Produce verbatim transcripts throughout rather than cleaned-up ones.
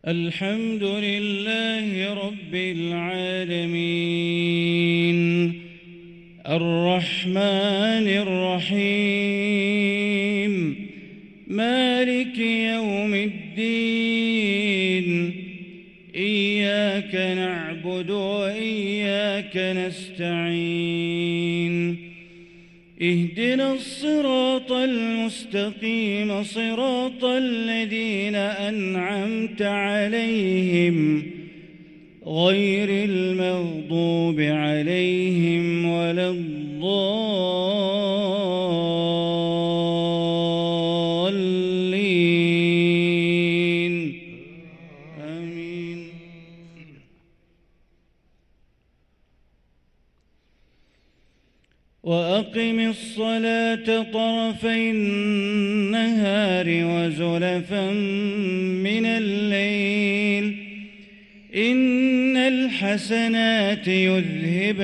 الحمد لله رب العالمين الرحمن الرحيم مالك يوم الدين إياك نعبد وإياك نستعين اهدنا الصراط المستقيم صراط الذين أنعمت عليهم غير المغضوب عليهم ولا الضالين آمين. وأقم الصلاة طرفي النهار وزلفا من الليل إن الحسنات يذهبن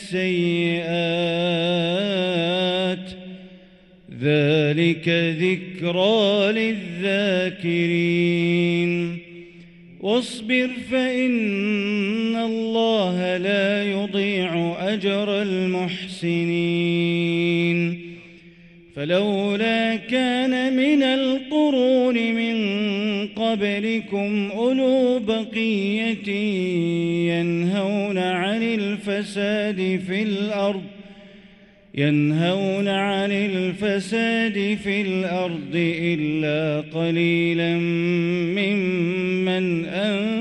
السيئات ذلك ذكرى للذاكرين واصبر فإن الله لا يضيع أجر المحسنين فلولا كان من القرون من قبلكم أولو بقية ينهون عن الفساد في الأرض ينهون عن الفساد في الأرض إلا قليلا ممن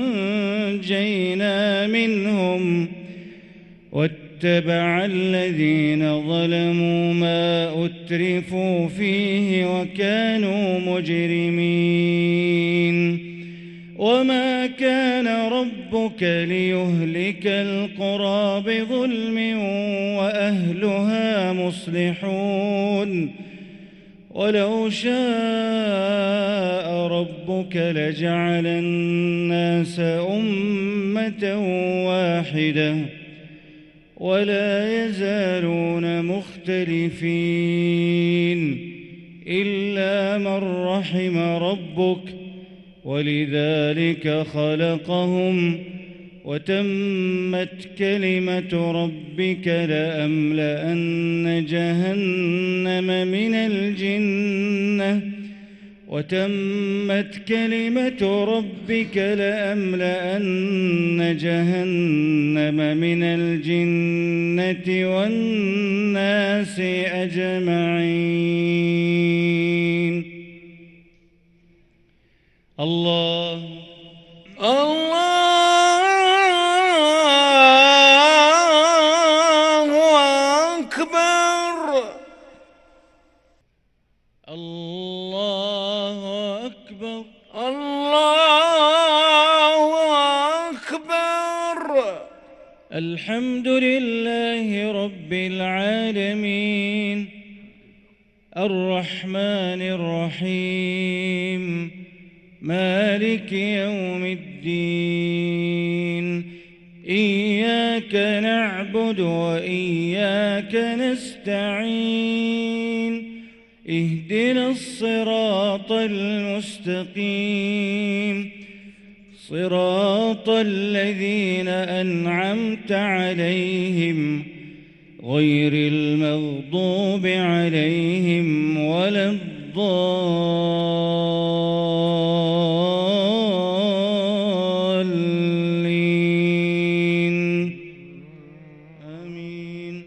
أنجينا منهم واتبع الذين ظلموا ما أترفوا فيه وكانوا مجرمين وما كان ربك ليهلك القرى بظلم وأهلها مصلحون ولو شاء ربك لجعل الناس أمة واحدة ولا يزالون مختلفين إلا من رحم ربك ولذلك خلقهم وتمت كلمة ربك لأملأن جهنم من الجنة وتمت كلمة ربك لأملأن جهنم من الجنة والناس أجمعين. الله الله أكبر الله أكبر الله أكبر. الحمد لله رب العالمين الرحمن الرحيم مالك يوم الدين إياك نعبد وإياك نستعين اهدنا الصراط المستقيم صراط الذين أنعمت عليهم غير المغضوب عليهم ولا الضالين آمين.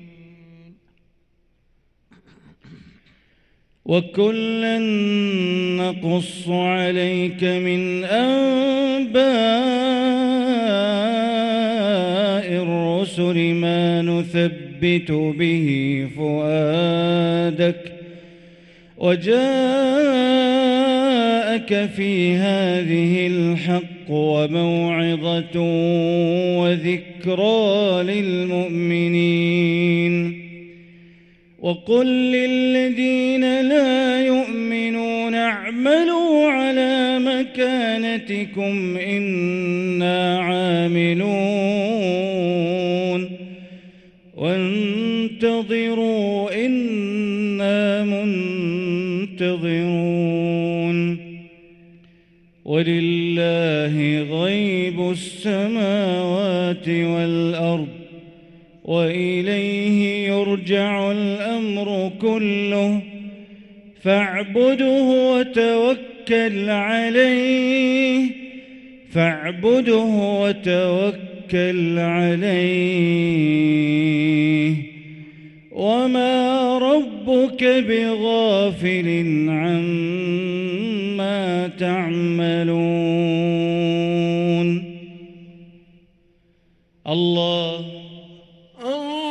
وكلا نقص عليك من أنباء الرسل ما نثبت به فؤادك وجاءك في هذه الحق وموعظة وذكرى للمؤمنين وقل للذين لا يؤمنون اعملوا على مكانتكم إنا عاملون وانتظروا إنا منتظرون ولله غيب السماوات والأرض وإليه يرجع الأمر كله فاعبده وتوكل عليه فاعبده وتوكل عليه وما ربك بغافل عما تعملون. الله الله